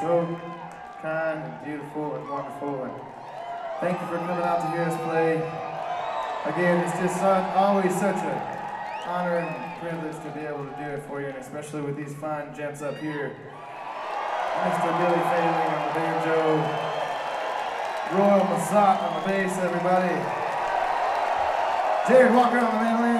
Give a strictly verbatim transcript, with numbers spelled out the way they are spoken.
so kind and beautiful and wonderful. And thank you for coming out to hear us play. Again, it's just uh, always such an honor and privilege to be able to do it for you, and especially with these fine gents up here. Mister Billy Failing on the banjo, Royal Massat on the bass, everybody. Jared Walker on the mandolin.